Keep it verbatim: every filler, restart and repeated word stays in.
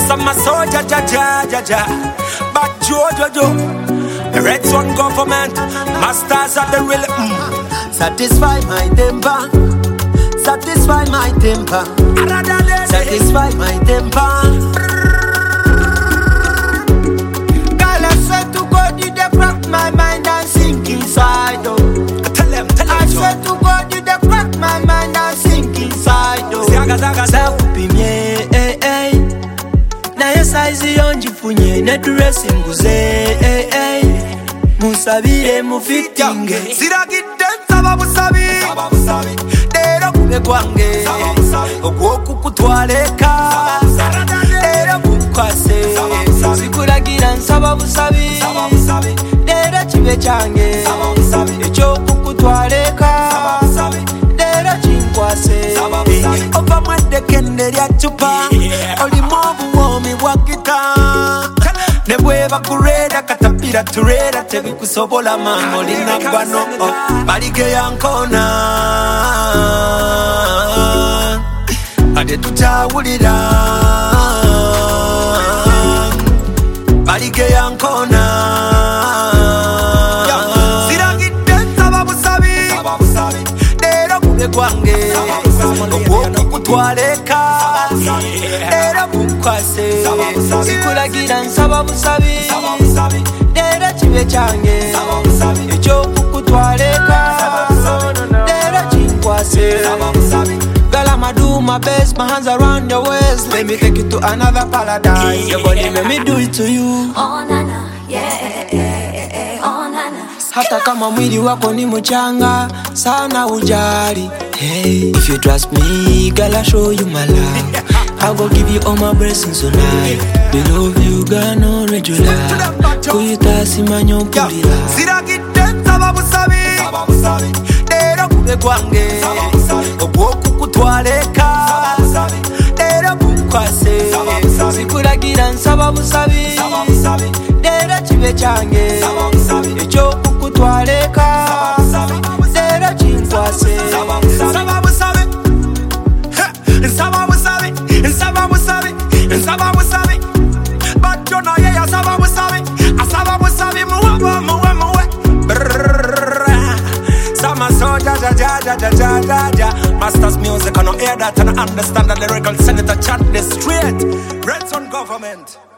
Some soldier, ja, ja, ja, ja. But Jojo, jo, the Red Sun government, masters of the real. Mm. Satisfy my temper, satisfy my temper, satisfy my temper. Girl, I swear to God, you dey crack my mind and sink inside. Oh, tell them, tell them. I swear to God, you dey crack my mind and sink inside. Oh, Zaga, zaga, zaga. Sakupimye, eh, eh. Na yo size yonjifunye ne dress nguze, eh, eh. Musabire mufitinge. Siragidde nsaba busabi, Lero kube kwange okwoku kutwaleka Lero kukwase Sikulagira nsaba busabi Lero kibe kyange ekyokukutwaleka Lero kinkwase Ova mweddekende lya cupa Olimu obuwoomi bwa gita Ne bweba kureda katapira tureda tebikusobola mama olina gwano balige yankona ade tutawulira balige yankona siragidde nsaba busabi lero kube kwange okukutwaleka lero kukwase sikulagira nsaba busabi lero kibe kyange ekyokukutwaleka lero kinkwase Girl, I'ma do my best, my hands around your waist. Let me take you to another paradise. Your body make me do it to you. Oh nana, yeah, yeah, yeah, oh nana. Hata kama mwili wako ni mchanga sana ujali. Hey, if you trust me, girl, I'll show you my love. I will give you all my blessings tonight. The love you got no regular. Kuyita manyo kulira. Siragidde nsaba busabi, lero kube kwange okukutwaleka lero kukwase Sikulagira nsaba busabi lero kibe kyange ekyokukutwaleka lero kinkwase Nsaba busabi, nsaba busabi, nsaba busabi, nsaba busabi. But you know yeah, nsaba busabi, nsaba busabi muwe muwe muwe. Some soldier, ja ja ja ja ja ja ja. Masters music, I no hear that and I understand the lyrical senator chant this straight. Red Sun government.